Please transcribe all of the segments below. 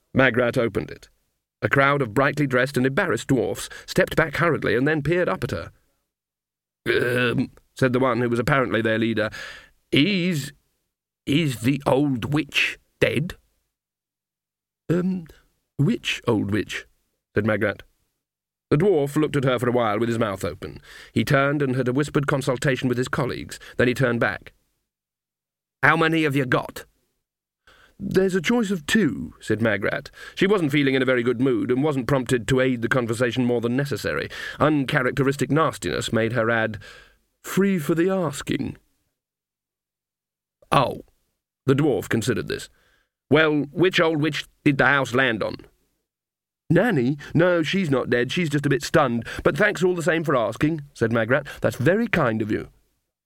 Magrat opened it. A crowd of brightly dressed and embarrassed dwarfs stepped back hurriedly and then peered up at her. Said the one who was apparently their leader. Is the old witch dead? Which old witch? Said Magrat. The dwarf looked at her for a while with his mouth open. He turned and had a whispered consultation with his colleagues. Then he turned back. How many have you got? There's a choice of 2, said Magrat. She wasn't feeling in a very good mood and wasn't prompted to aid the conversation more than necessary. Uncharacteristic nastiness made her add, Free for the asking. Oh. The dwarf considered this. Well, which old witch did the house land on? Nanny? No, she's not dead. She's just a bit stunned. But thanks all the same for asking, said Magrat. That's very kind of you.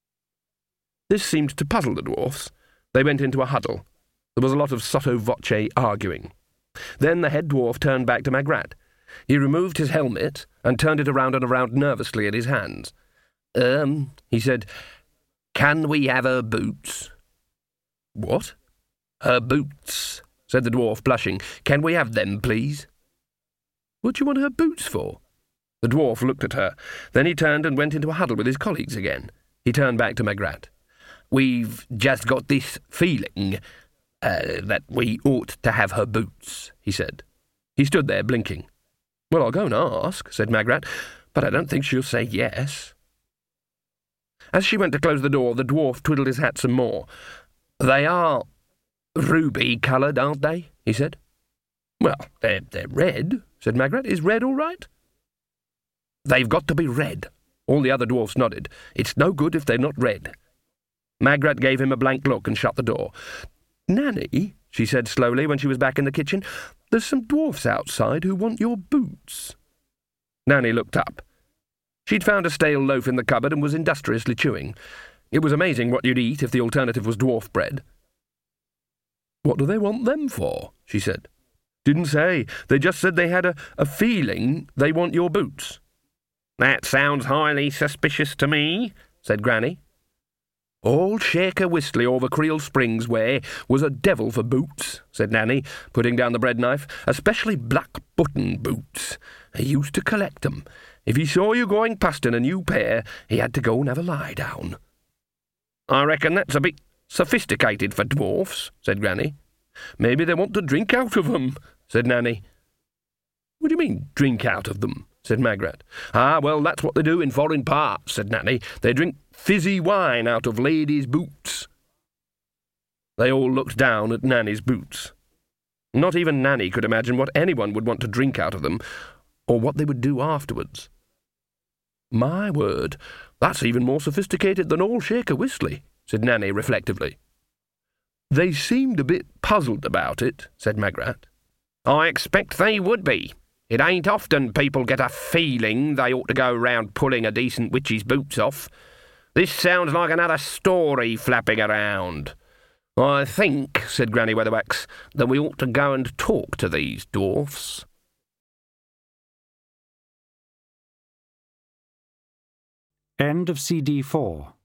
This seemed to puzzle the dwarfs. They went into a huddle. There was a lot of sotto voce arguing. Then the head dwarf turned back to Magrat. He removed his helmet and turned it around and around nervously in his hands. He said, can we have her boots? What? Her boots, said the dwarf, blushing. Can we have them, please? What do you want her boots for? The dwarf looked at her. Then he turned and went into a huddle with his colleagues again. He turned back to Magrat. We've just got this feeling that we ought to have her boots, he said. He stood there, blinking. Well, I'll go and ask, said Magrat, but I don't think she'll say yes. As she went to close the door, the dwarf twiddled his hat some more. They are ruby-coloured, aren't they? He said. Well, they're red, said Magrat. Is red all right? They've got to be red. All the other dwarfs nodded. It's no good if they're not red. Magrat gave him a blank look and shut the door. Nanny, she said slowly when she was back in the kitchen, there's some dwarfs outside who want your boots. Nanny looked up. She'd found a stale loaf in the cupboard and was industriously chewing. It was amazing what you'd eat if the alternative was dwarf bread. What do they want them for? She said. Didn't say. They just said they had a feeling they want your boots. That sounds highly suspicious to me, said Granny. All Shaker Whistley over Creel Springs way was a devil for boots, said Nanny, putting down the bread knife, especially black button boots. He used to collect 'em. If he saw you going past in a new pair, he had to go and have a lie down. I reckon that's a bit sophisticated for dwarfs, said Granny. Maybe they want to drink out of 'em, said Nanny. What do you mean, drink out of them? Said Magrat. Ah, well, that's what they do in foreign parts, said Nanny. They drink fizzy wine out of ladies' boots. They all looked down at Nanny's boots. Not even Nanny could imagine what anyone would want to drink out of them, or what they would do afterwards. My word, that's even more sophisticated than all Shaker Whistley, said Nanny reflectively. They seemed a bit puzzled about it, said Magrat. I expect they would be. It ain't often people get a feeling they ought to go round pulling a decent witch's boots off. This sounds like another story flapping around. I think, said Granny Weatherwax, that we ought to go and talk to these dwarfs. End of CD 4.